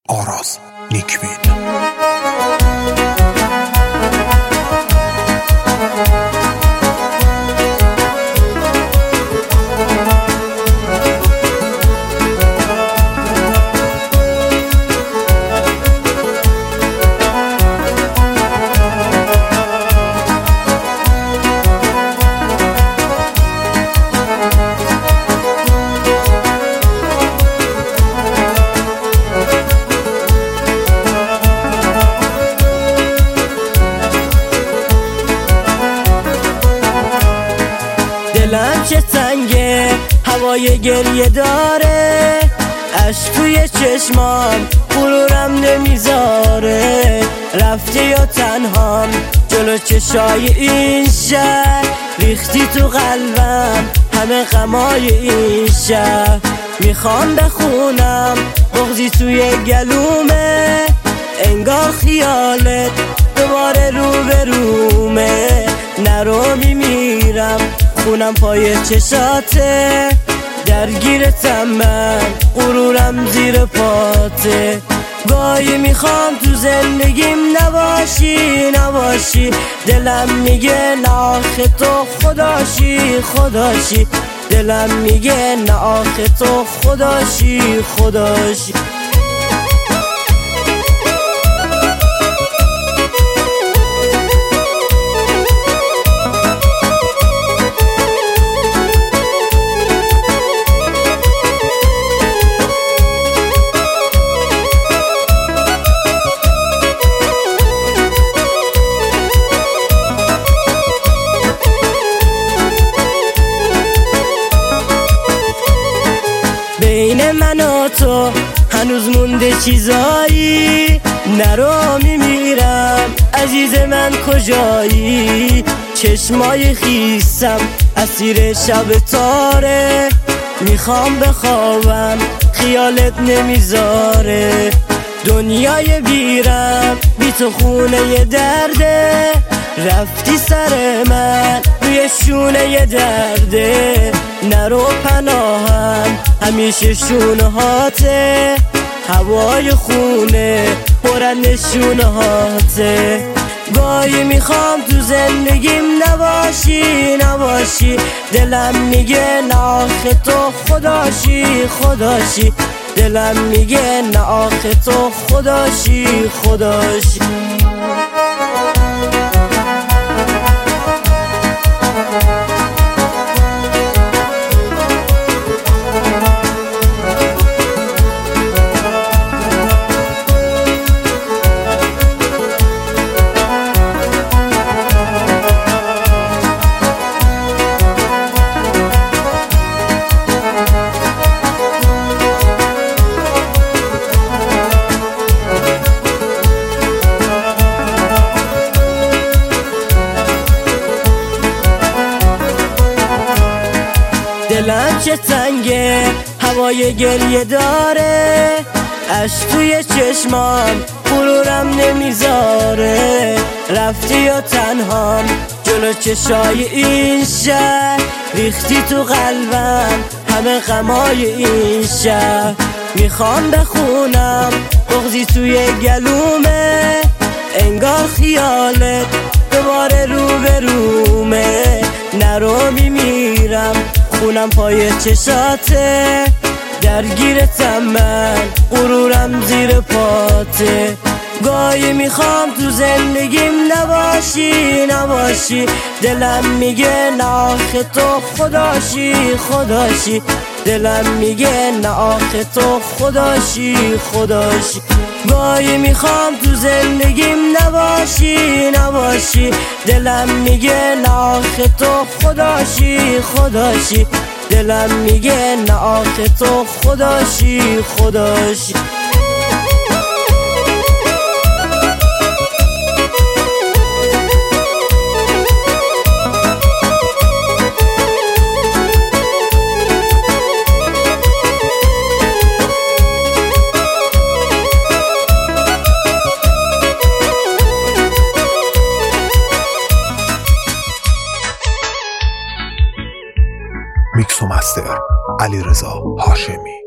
آراز نیکبین. دلم چه تنگه، هوای گریه داره، عشق توی چشمام غرورم نمیذاره. رفتی یا تنهام جلو چشای این شهر، ریختی تو قلبم همه غمای این شهر. میخوام بخونم بغضی توی گلومه، انگار خیالت دوباره روبرومه. نرو میمیرم خونم پای چشاته، درگیرتم من غرورم زیر پاته. گاهی میخوام تو زندگیم نباشی، دلم میگه نه آخه تو خداشی. دلم میگه نه آخه تو خداشی. بین من و تو هنوز مونده چیزایی، نرو میمیرم عزیز من کجایی. چشمای خیسم اسیر شب تاره، میخوام بخوابم خیالت نمیذاره. دنیای بیرم بی تو خونه درده، رفتی سر من روی شونه درده. نرو پناهم همیشه شونه هاته، هوای خونه پر نشونه هاته. گاهی میخوام تو زندگیم نباشی، دلم میگه نه آخه تو خداشی. دلم میگه نه آخه تو خداشی. دلم چه تنگه، هوای گریه داره، عشق توی چشمام غرورم نمیذاره. رفتی یا تنهام جلو چشای این شهر، ریختی تو قلبم همه غمای این شهر. میخوام بخونم بغضی توی گلومه، انگار خیالت دوباره روبرومه. نرو میمیرم خونم پای چشاته، درگیرتم من غرورم زیر پاته. گاهی میخوام تو زندگیم نباشی، دلم میگه نه آخه تو خداشی. دلم میگه نه آخه تو خداشی. گاهی میخوام تو زندگیم نباشی، دلم میگه نه آخه تو خداشی. دلم میگه نه آخه تو خداشی. میکس و مستر علیرضا هاشمی.